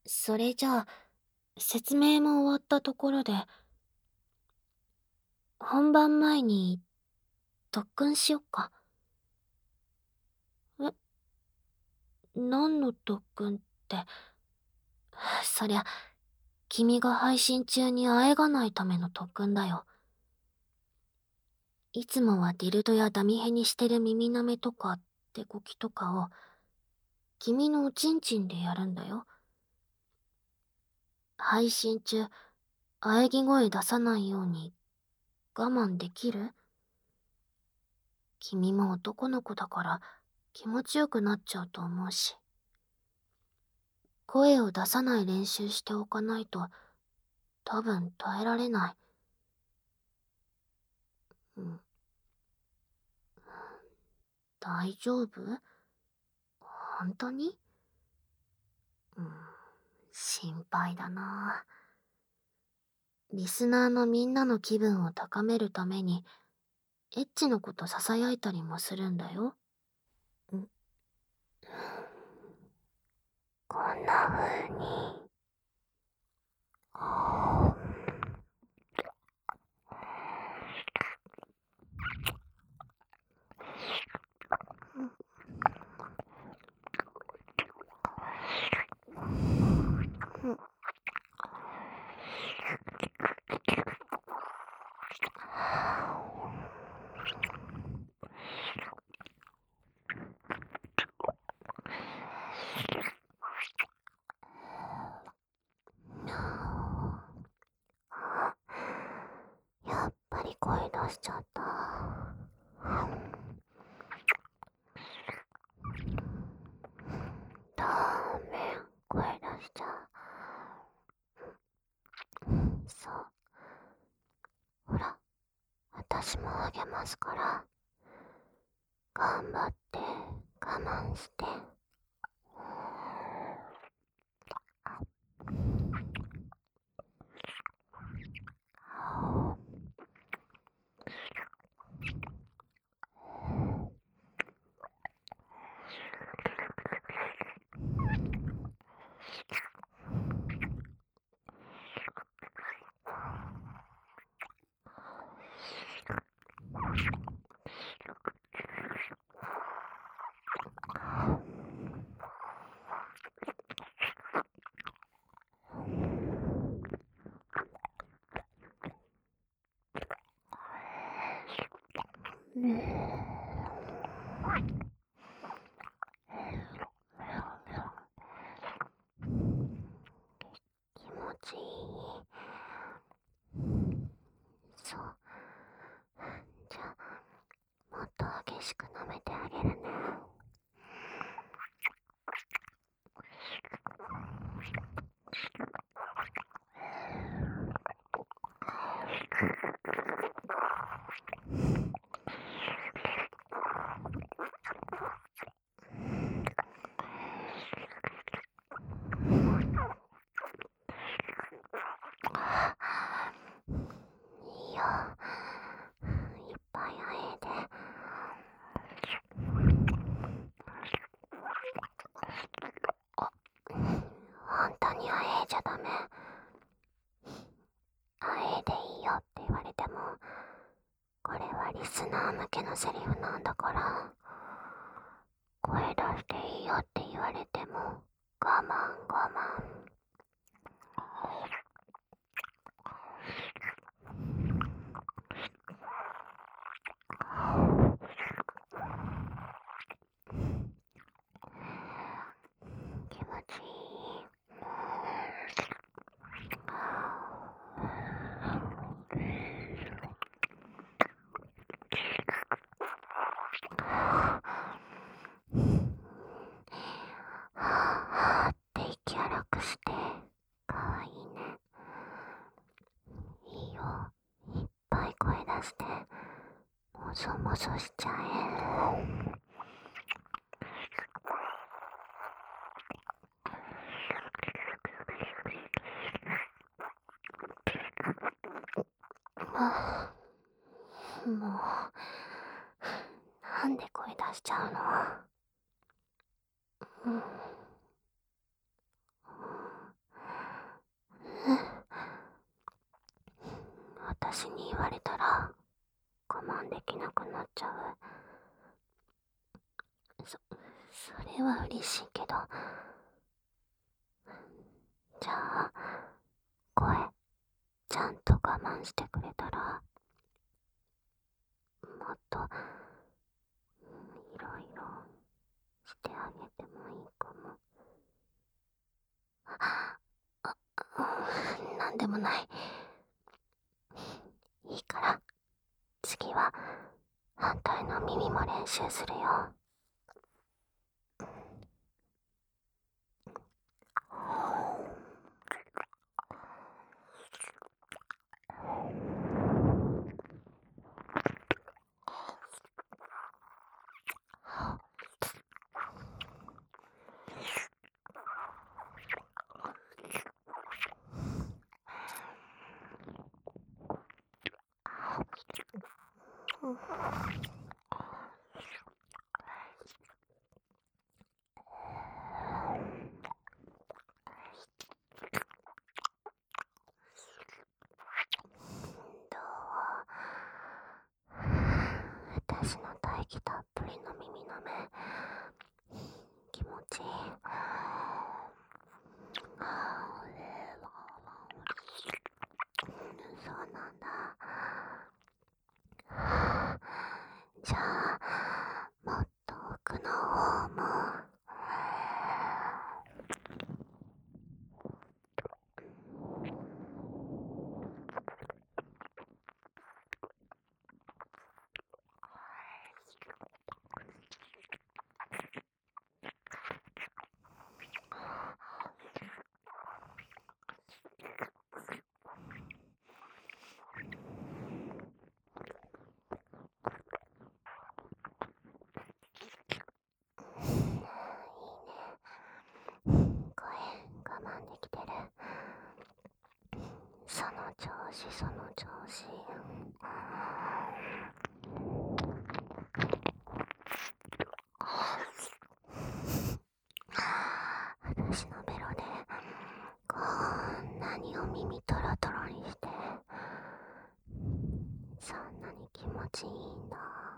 それじゃあ、説明も終わったところで、本番前に特訓しよっか。え、何の特訓って、そりゃ、君が配信中にあえがないための特訓だよ。いつもはディルドやダミヘにしてる耳舐めとか手こきとかを、君のおちんちんでやるんだよ。配信中、喘ぎ声出さないように我慢できる？君も男の子だから気持ちよくなっちゃうと思うし。声を出さない練習しておかないと多分耐えられない。うん、大丈夫？本当に？うん、心配だな。リスナーのみんなの気分を高めるために、エッチのこと囁いたりもするんだよ。んこんな風に。やっぱり声出しちゃった。ダメ、声出しちゃう。そう。ほら、私も励ますから、頑張って我慢して。気持ちいい。そう。じゃあ、もっと激しく舐めてあげるね。いいよ。いっぱいあえて。本当にあえちゃダメ。あえでいいよって言われても、これはリスナー向けのセリフなんだから、声出していいよって言われても、我慢我慢。気持ちいい。はぁって息荒くして、かわいいね。いいよ。いっぱい声出して、もそもそしちゃえ。あ、もう、なんで声出しちゃうの？うん。 私に言われたら我慢できなくなっちゃう。それは嬉しいけど。じゃあ、声、ちゃんと我慢してくれたら、もっと、いろいろしてあげてもいいかも。なんでもない。いいから、次は反対の耳も練習するよ。私の大気たっぷりの耳の目、気持ちいい。そうなんだ。じゃあ、もっと奥の方も。声我慢できてる。その調子その調子。私のベロでこんなにお耳トロトロにして、そんなに気持ちいいんだ。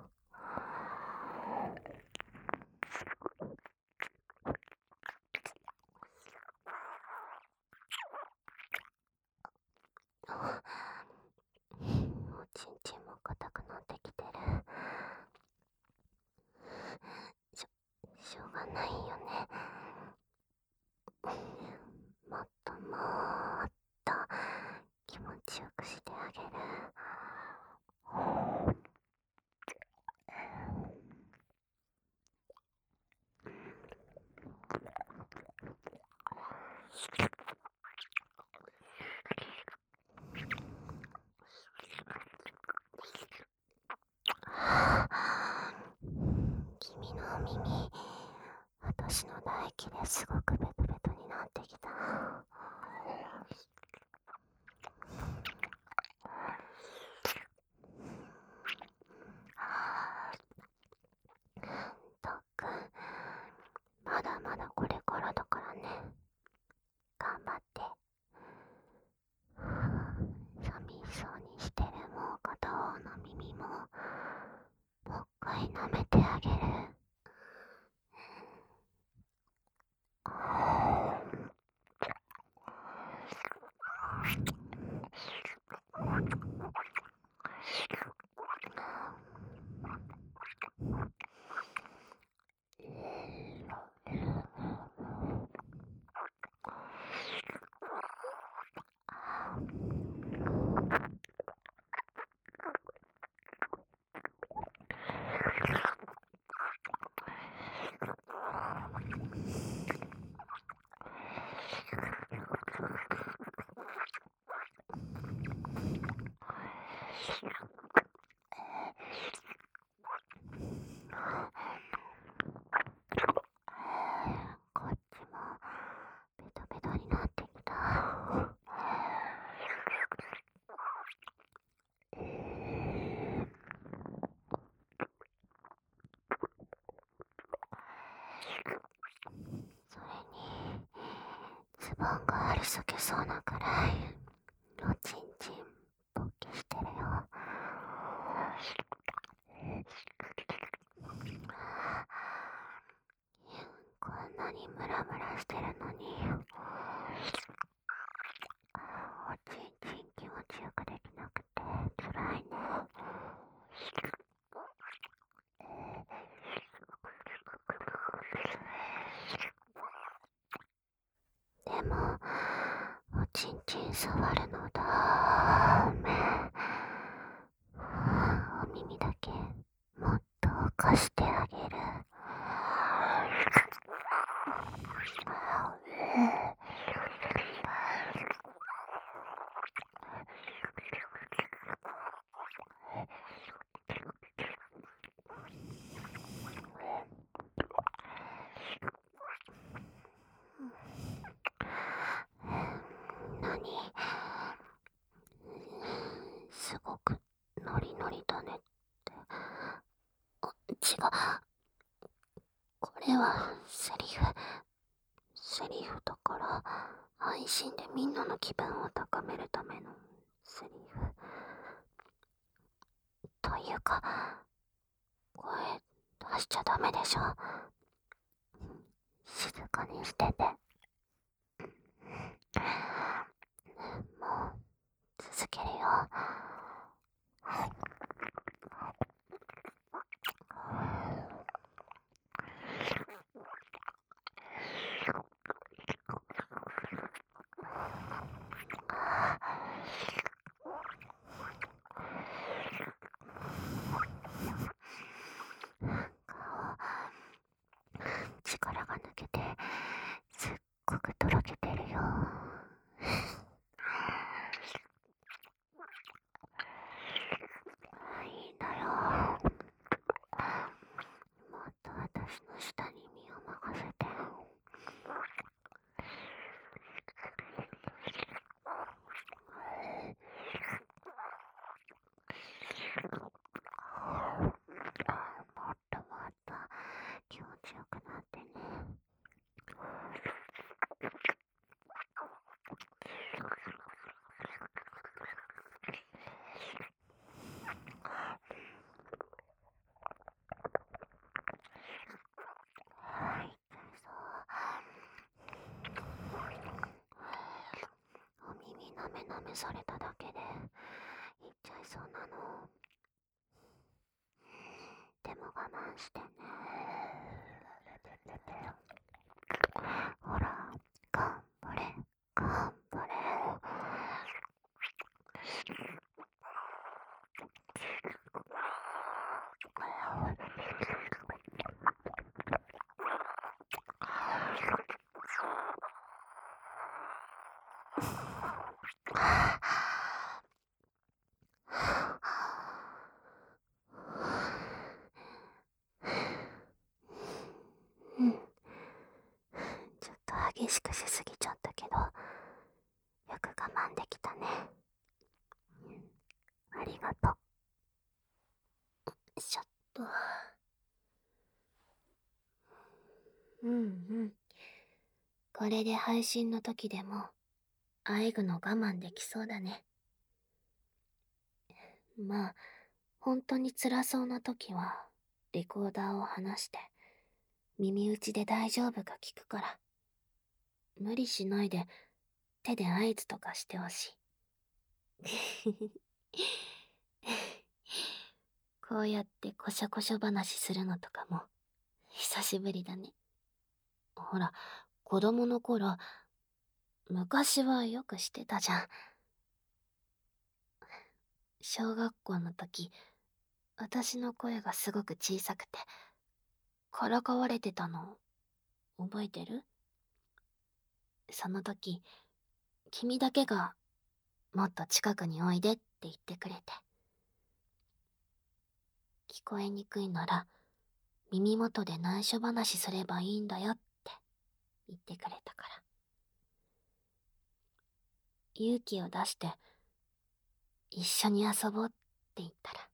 おちんちんも硬くなってきてる。しょうがないよね。もっともっと気持ちよくしてあげる。君のお耳、私の唾液ですごくベトベトになってきた。とっくん、まだまだこれからだからね。頑張って。寂しそうにしてるもう片方の耳ももう一回舐めてあげる。こっちもベトベトになってきた。それにズボンがありすけそうなくらいおちんちんポキしてるよ。こんなにムラムラしてるのに、おちんちん気持ちよくできなくてつらいね。でも、おちんちん触るのだめ。お耳だけもっと貸してあげる。何？すごくノリノリだねって。違う。これはセリフだから、配信でみんなの気分を高めるためのセリフ。というか、声出しちゃダメでしょ。静かにしてて。もう、続けるよ。力が抜けて、すっごくとろけてるよ。いいんだよ。もっと私の下に身を任せて。もっともっと気持ちよくなってね。はい、お耳なめなめされただけで言っちゃいそうなの。でも我慢してね。ほら、頑張れ、頑張れ。うん。ちょっと激しくしすぎちゃったけど、よく我慢できたね。ありがとう。ちょっと。うんうん。これで配信の時でも、あえぐの我慢できそうだね。まあ、本当に辛そうな時は、レコーダーを離して、耳打ちで大丈夫か聞くから。無理しないで、手で合図とかしてほしい。こうやってこしょこしょ話するのとかも、久しぶりだね。ほら、子供の頃、昔はよくしてたじゃん。小学校の時、私の声がすごく小さくて、からかわれてたの、覚えてる？その時、君だけが、もっと近くにおいでって言ってくれて。聞こえにくいなら、耳元で内緒話すればいいんだよって言ってくれたから。勇気を出して、一緒に遊ぼうって言ったら。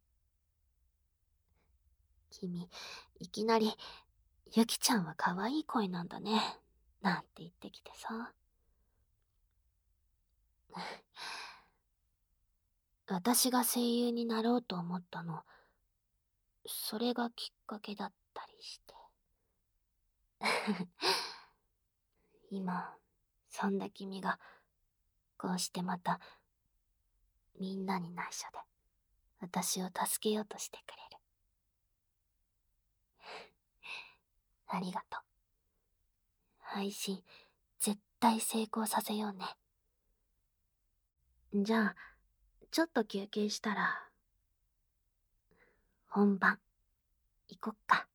君、いきなり、ゆきちゃんは可愛い声なんだね、なんて言ってきてさ。 私が声優になろうと思ったの、それがきっかけだったりして。今、そんな君が、こうしてまた、みんなに内緒で、私を助けようとしてくれる。ありがとう。配信、絶対成功させようね。じゃあ、ちょっと休憩したら、本番、行こっか。